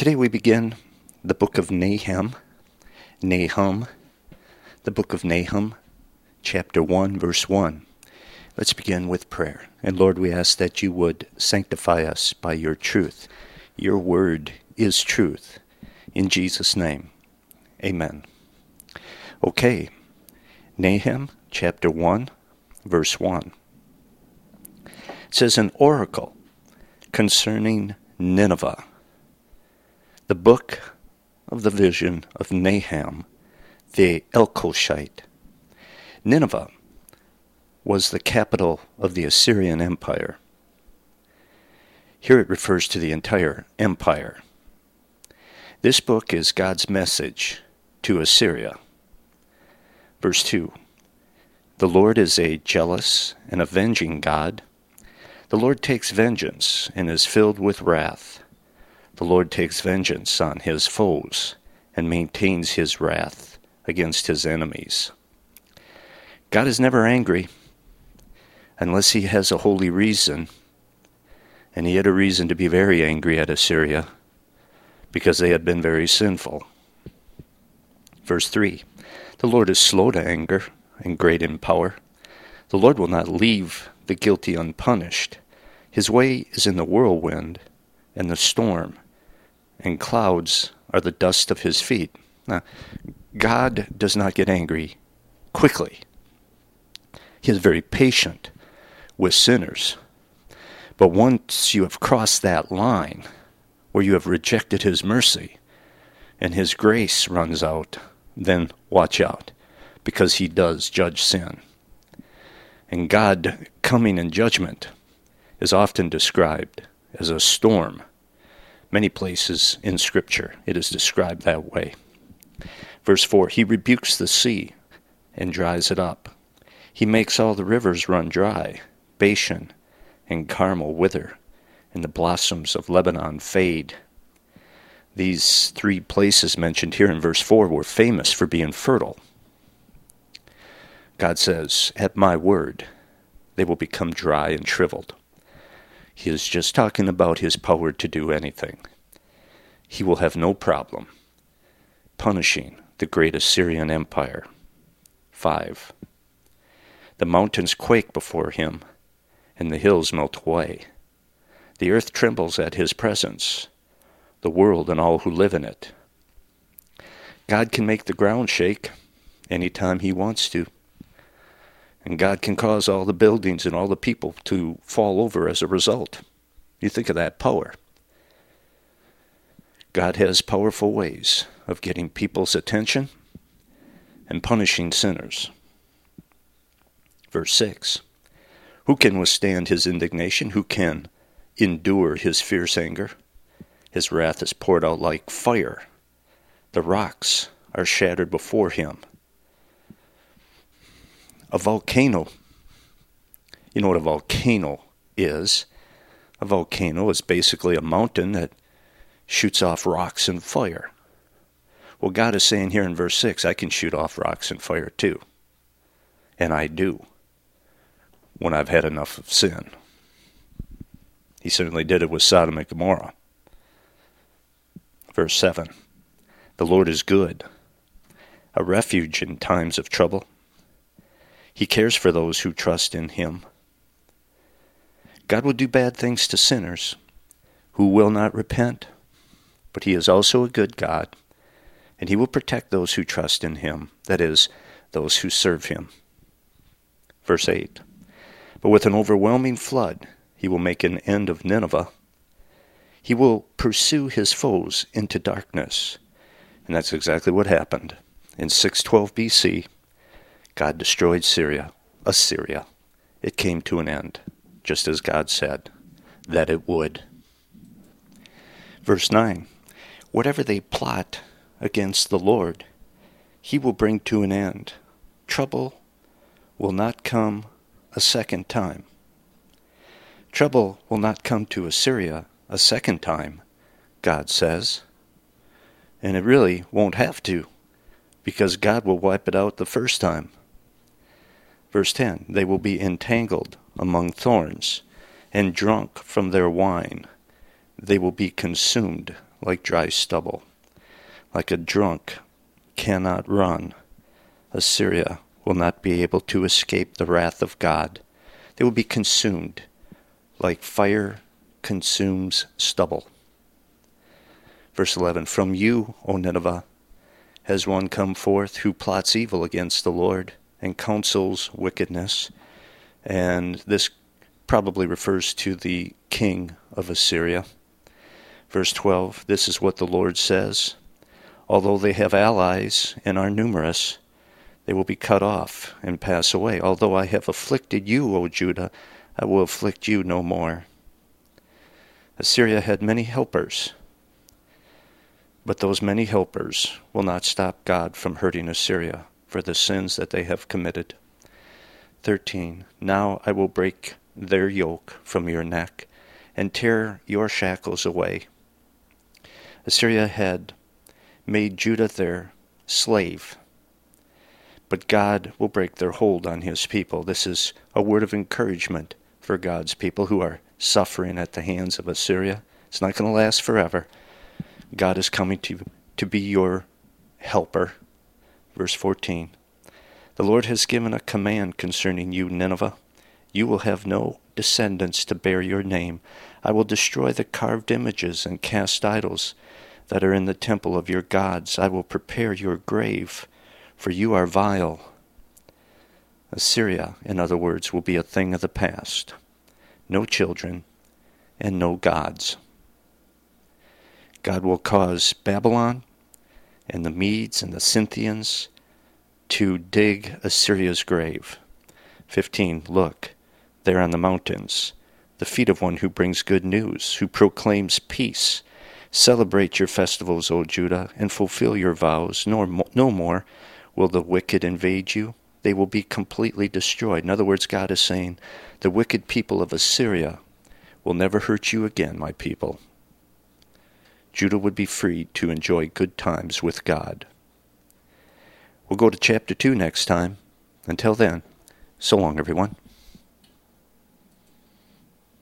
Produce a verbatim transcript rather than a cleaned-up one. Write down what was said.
Today we begin the book of Nahum, Nahum, the book of Nahum, chapter one, verse one. Let's begin with prayer. And Lord, we ask that you would sanctify us by your truth. Your word is truth. In Jesus' name, amen. Okay, Nahum, chapter one, verse one. It says, an oracle concerning Nineveh. The book of the vision of Nahum, the Elkoshite. Nineveh was the capital of the Assyrian Empire. Here it refers to the entire empire. This book is God's message to Assyria. Verse two. The Lord is a jealous and avenging God. The Lord takes vengeance and is filled with wrath. The Lord takes vengeance on his foes and maintains his wrath against his enemies. God is never angry unless he has a holy reason. And he had a reason to be very angry at Assyria because they had been very sinful. Verse three. The Lord is slow to anger and great in power. The Lord will not leave the guilty unpunished. His way is in the whirlwind and the storm, and clouds are the dust of his feet. Now, God does not get angry quickly. He is very patient with sinners. But once you have crossed that line, where you have rejected his mercy, and his grace runs out, then watch out, because he does judge sin. And God coming in judgment is often described as a storm. Many places in Scripture it is described that way. Verse four, he rebukes the sea and dries it up. He makes all the rivers run dry. Bashan and Carmel wither, and the blossoms of Lebanon fade. These three places mentioned here in verse four were famous for being fertile. God says, at my word, they will become dry and shriveled. He is just talking about his power to do anything. He will have no problem punishing the great Assyrian Empire. Five. The mountains quake before him, and the hills melt away. The earth trembles at his presence, the world and all who live in it. God can make the ground shake anytime he wants to. And God can cause all the buildings and all the people to fall over as a result. You think of that power. God has powerful ways of getting people's attention and punishing sinners. Verse six. Who can withstand his indignation? Who can endure his fierce anger? His wrath is poured out like fire. The rocks are shattered before him. A volcano. You know what a volcano is? A volcano is basically a mountain that shoots off rocks and fire. Well, God is saying here in verse six, I can shoot off rocks and fire too. And I do, when I've had enough of sin. He certainly did it with Sodom and Gomorrah. Verse seven, the Lord is good, a refuge in times of trouble. He cares for those who trust in him. God will do bad things to sinners who will not repent, but he is also a good God, and he will protect those who trust in him, that is, those who serve him. Verse eight, but with an overwhelming flood, he will make an end of Nineveh. He will pursue his foes into darkness. And that's exactly what happened. In six twelve B C, God destroyed Syria, Assyria. It came to an end, just as God said that it would. Verse nine, whatever they plot against the Lord, he will bring to an end. Trouble will not come a second time. Trouble will not come to Assyria a second time, God says. And it really won't have to, because God will wipe it out the first time. Verse ten, they will be entangled among thorns and drunk from their wine. They will be consumed like dry stubble, like a drunk cannot run. Assyria will not be able to escape the wrath of God. They will be consumed like fire consumes stubble. Verse eleven, from you, O Nineveh, has one come forth who plots evil against the Lord and counsels wickedness. And this probably refers to the king of Assyria. Verse twelve, this is what the Lord says. Although they have allies and are numerous, they will be cut off and pass away. Although I have afflicted you, O Judah, I will afflict you no more. Assyria had many helpers, but those many helpers will not stop God from hurting Assyria for the sins that they have committed. thirteen. Now I will break their yoke from your neck and tear your shackles away. Assyria had made Judah their slave, but God will break their hold on his people. This is a word of encouragement for God's people who are suffering at the hands of Assyria. It's not going to last forever. God is coming to, to be your helper. Verse fourteen. The Lord has given a command concerning you, Nineveh. You will have no descendants to bear your name. I will destroy the carved images and cast idols that are in the temple of your gods. I will prepare your grave, for you are vile. Assyria, in other words, will be a thing of the past. No children and no gods. God will cause Babylon and the Medes and the Scythians to dig Assyria's grave. fifteen. Look, there on the mountains, the feet of one who brings good news, who proclaims peace. Celebrate your festivals, O Judah, and fulfill your vows. Nor, no more will the wicked invade you. They will be completely destroyed. In other words, God is saying, the wicked people of Assyria will never hurt you again, my people. Judah would be freed to enjoy good times with God. We'll go to chapter two next time. Until then, so long, everyone.